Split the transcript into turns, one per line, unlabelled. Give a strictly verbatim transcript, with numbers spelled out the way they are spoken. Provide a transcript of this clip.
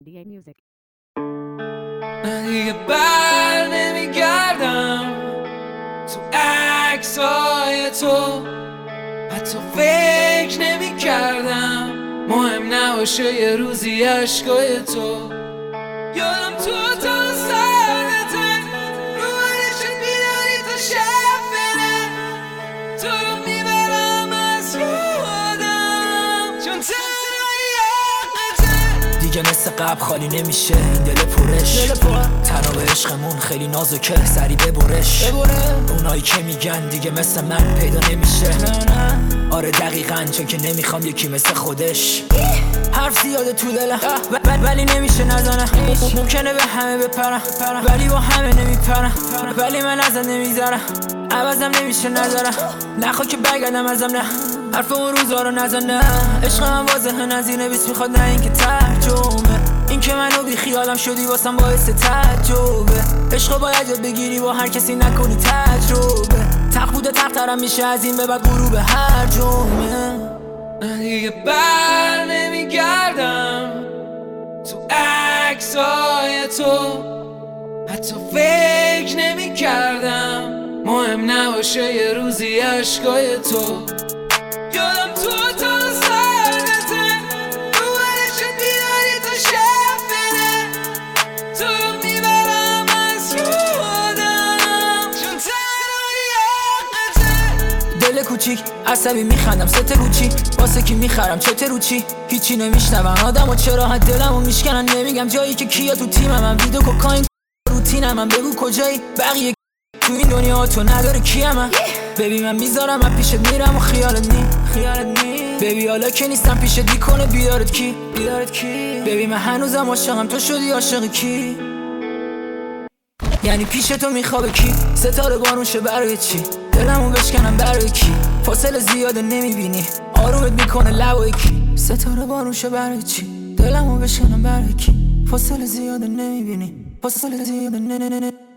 دی میوزیک.
من دیگه بر نمیگردم تو عکسای تو، حتی فکر نمی کردم مهم نباشه یه روزی عشقای تو. یادم تو تا سردته رو منشت بیداری تا شب بره، تو رو میبرم از یادم چون تنهایی حقته.
دیگه مثل قبل خالی نمیشه این دل پرش، تنها به عشقمون خیلی نازکه سری ببرش. اونایی که میگن دیگه مثل من پیدا نمیشه، آره دقیقاً چون که نمیخوام یکی مثل خودش. حرف زیاده تو دلم ولی نمیشه نزنم، ممکنه به همه بپرم ولی با همه نمیپرم، ولی من ازم نمیذارم عوضم نمیشه نذارم، نخوا که برگردم ازم، نه حرف اون روزا رو نزن، نه عشق من واضحه نظیر بیست میخواد، نه این که ترجمه این که منو بی خیالم شدی واسم باعث تعجبه. عشقو باید یاد بگیری با هر کسی نکنی تجربه، تق بوده تقترم میشه از این به بعد غروب هر جمعه.
من دیگه بر نمیگردم تو عکسای تو، حتی فکر نمی کردم مهم نباشه یه روزی عشقای تو. یادم تو تا سردته رو منشت بیداری تا شب بره، تو رو میبرم از یادم چون تنهایی حقته.
دل کوچیک عصبی میخندم سته روچی، واسه کی میخرم چته روچی، هیچی نمیشنوم آدم و چرا حد دلمو میشکنن، نمیگم جایی که کیا تو تیمم هم ویدو کوکاین روتینم هم، بگو کجایی بقیه تو این دنیا تو نداره کیم من. ببی من میذارم من پیشت میرم و خیالت نی خیالت نی ببی حالا که نیستم پیشت دیکنه بیارت کی بیارت کی ببی من هنوزم عاشقم تو شدی عاشق کی، یعنی پیش تو میخوابه کی، ستاره بارونشه برای چی، دلمو بشکنم برای کی، فاصله زیاده نمیبینی آرومت میکنه لبای کی، ستاره بارونشه برای چی، دلمو بشکنم برای کی، فاصله زیاده نمیبینی فاصله زیاده نه نه نه